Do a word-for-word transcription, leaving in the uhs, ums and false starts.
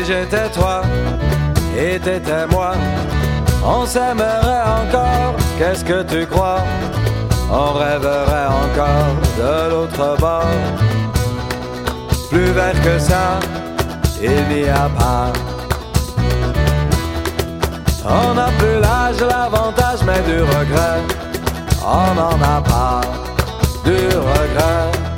j'étais toi et t'étais moi, on s'aimerait encore, qu'est-ce que tu crois? On rêverait encore de l'autre bord. Plus vert que ça, il n'y a pas. On n'a plus l'âge, l'avantage, mais du regret, on n'en a pas, du regret.